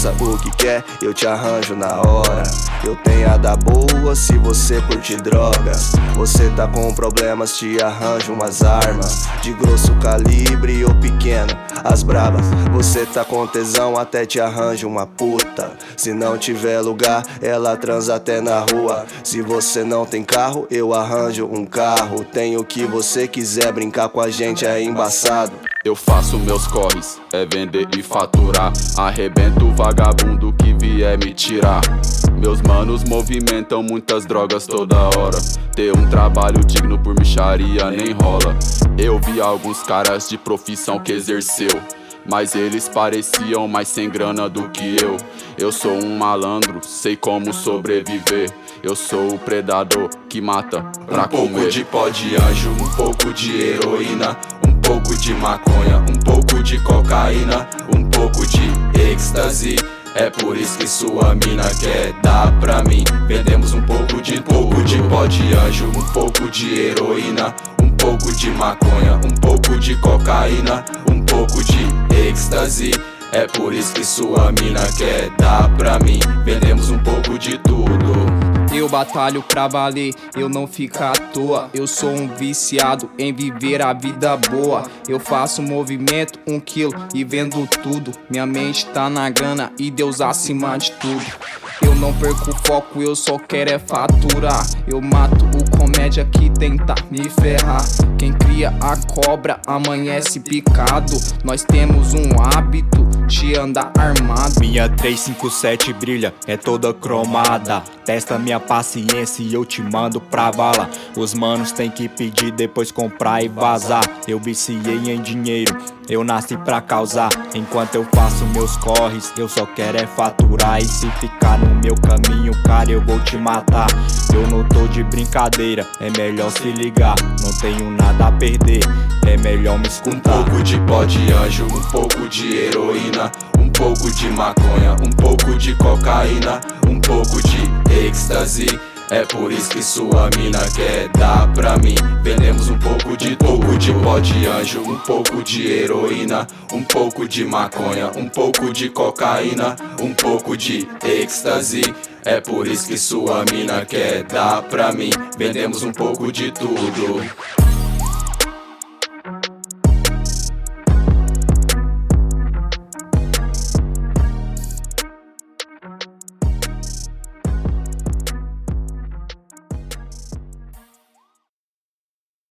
passa o que quer, eu te arranjo na hora. Eu tenho a da boa se você curte drogas. Você tá com problemas, te arranjo umas armas de grosso calibre ou pequeno, as brabas. Você tá com tesão, até te arranjo uma puta. Se não tiver lugar, ela transa até na rua. Se você não tem carro, eu arranjo um carro. Tem o que você quiser, brincar com a gente é embaçado. Eu faço meus corres, é vender e faturar. Arrebento o vagabundo que vier me tirar. Meus manos movimentam muitas drogas toda hora. Ter um trabalho digno por mixaria nem rola. Eu vi alguns caras de profissão que exerceu, mas eles pareciam mais sem grana do que eu. Eu sou um malandro, sei como sobreviver. Eu sou o predador que mata pra comer. Um pouco de pó de anjo, um pouco de heroína, um pouco de maconha, um pouco de cocaína, um pouco de êxtase. É por isso que sua mina quer dar pra mim. Vendemos um pouco de pó de anjo, um pouco de heroína, um pouco de maconha, um pouco de cocaína, um pouco de êxtase. É por isso que sua mina quer dar pra mim. Vendemos um pouco de tudo. Eu batalho pra valer, eu não fico à toa. Eu sou um viciado em viver a vida boa. Eu faço movimento, 1 quilo e vendo tudo. Minha mente tá na grana e Deus acima de tudo. Eu não perco o foco, eu só quero é faturar. Eu mato o comédia que tenta me ferrar. Quem cria a cobra amanhece picado. Nós temos um hábito de andar armado. Minha 357 brilha, é toda cromada. Testa minha paciência e eu te mando pra vala. Os manos tem que pedir, depois comprar e vazar. Eu viciei em dinheiro, eu nasci pra causar. Enquanto eu faço meus corres, eu só quero é faturar. E se ficar no meu caminho, cara, eu vou te matar. Eu não tô de brincadeira, é melhor se ligar. Não tenho nada a perder, é melhor me escutar. Um pouco de pó de anjo, um pouco de heroína, um pouco de maconha, um pouco de cocaína, um pouco de êxtase. É por isso que sua mina quer dar pra mim. Vendemos um pouco de pó de anjo, um pouco de heroína, um pouco de maconha, um pouco de cocaína, um pouco de êxtase. É por isso que sua mina quer dar pra mim. Vendemos um pouco de tudo.